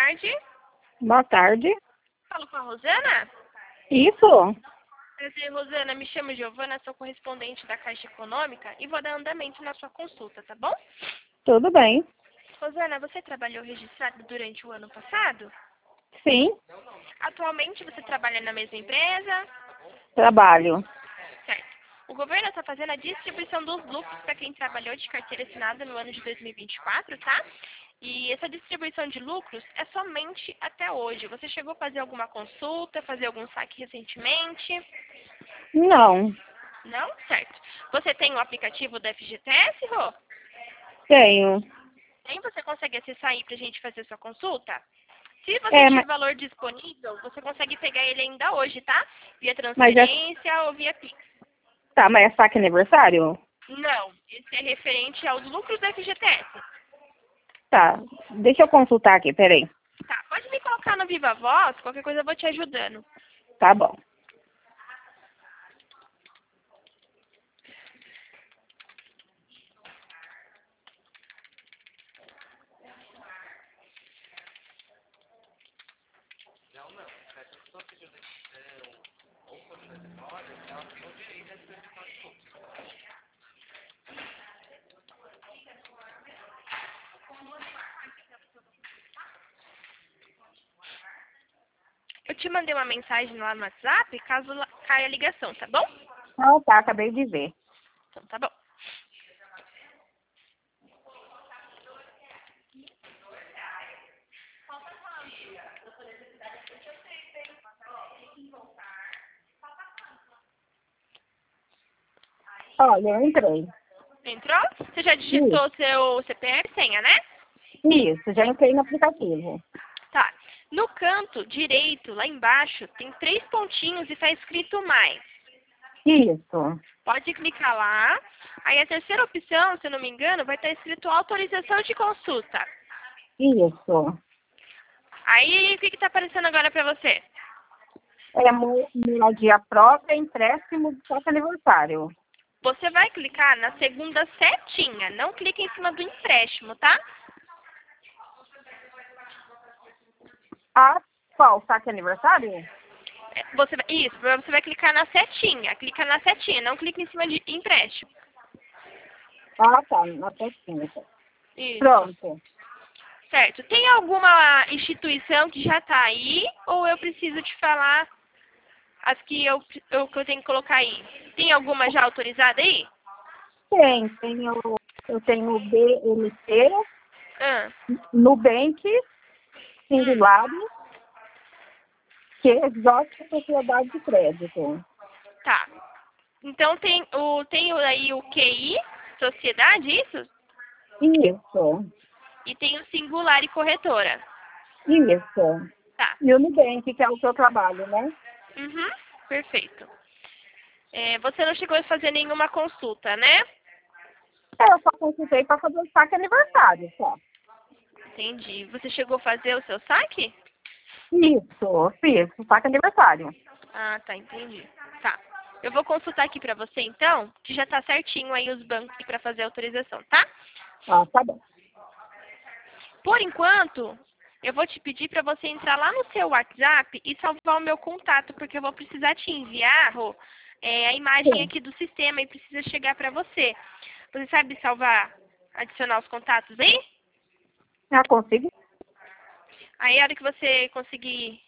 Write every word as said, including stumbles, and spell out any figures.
tarde. Boa tarde. Falo com a Rosana? Isso? Prazer, Rosana. Me chamo Giovana, sou correspondente da Caixa Econômica e vou dar andamento na sua consulta, tá bom? Tudo bem. Rosana, você trabalhou registrado durante o ano passado? Sim, Atualmente você trabalha na mesma empresa? trabalho. Certo. O governo está fazendo a distribuição dos lucros para quem trabalhou de carteira assinada no ano de dois mil e vinte e quatro, tá? E essa distribuição de lucros é somente até hoje. Você chegou a fazer alguma consulta, fazer algum saque recentemente? Não, Não? Certo. Você tem o aplicativo da F G T S, Rô? tenho. Tem? Você consegue acessar aí para a gente fazer sua consulta? Se você É, tiver mas, valor disponível, você consegue pegar ele ainda hoje, tá? Via mas é, transferência ou via Pix. tá, mas é saque aniversário? Não, esse é referente aos lucros da F G T S. Tá, deixa eu consultar aqui, peraí. Tá, pode me colocar no Viva Voz, qualquer coisa eu vou te ajudando. Tá bom. Eu te mandei uma mensagem lá no WhatsApp, caso la- caia a ligação, tá bom? Ah, tá, acabei de ver. Então tá bom. Olha, eu entrei. Entrou? Você já digitou o seu C P F e senha, né? Isso, já entrei no aplicativo. Tá. No canto direito, lá embaixo, tem três pontinhos e tá escrito mais. Isso, Pode clicar lá. Aí a terceira opção, se eu não me engano, vai estar escrito autorização de consulta. isso. Aí o que está aparecendo agora para você? É mo- moradia própria, empréstimo de saque aniversário. Você vai clicar na segunda setinha, não clique em cima do empréstimo, tá? Ah, qual? Saque aniversário? É, Você vai, isso, você vai clicar na setinha. Clica na setinha, não clique em cima de empréstimo. Ah, tá, na setinha. Isso. Pronto. Certo. Tem alguma instituição que já está aí ou eu preciso te falar as que eu, eu, que eu tenho que colocar aí? Tem alguma já autorizada aí? Tem, tenho, eu tenho o B L T, Ah, Nubank, hum, Singular, que é Exótica Sociedade de Crédito. tá. Então tem o tem o- aí o Q I, sociedade, isso? Isso, E tem o singular e corretora. isso. Tá. E o Nubank, que é o que eu trabalho, né? Uhum, perfeito. É, você não chegou a fazer nenhuma consulta, né? É, eu só consultei para fazer o saque aniversário, só. Entendi. Você chegou a fazer o seu saque? Isso, fiz, o saque aniversário. Ah, tá, entendi. Tá. Eu vou consultar aqui pra você então, que já tá certinho aí os bancos para fazer a autorização, tá? Ah, tá bom. Por enquanto, eu vou te pedir para você entrar lá no seu WhatsApp e salvar o meu contato, porque eu vou precisar te enviar, Rô, é, a imagem Sim, aqui do sistema e precisa chegar para você. Você sabe salvar, adicionar os contatos aí? já consigo? Aí, a hora que você conseguir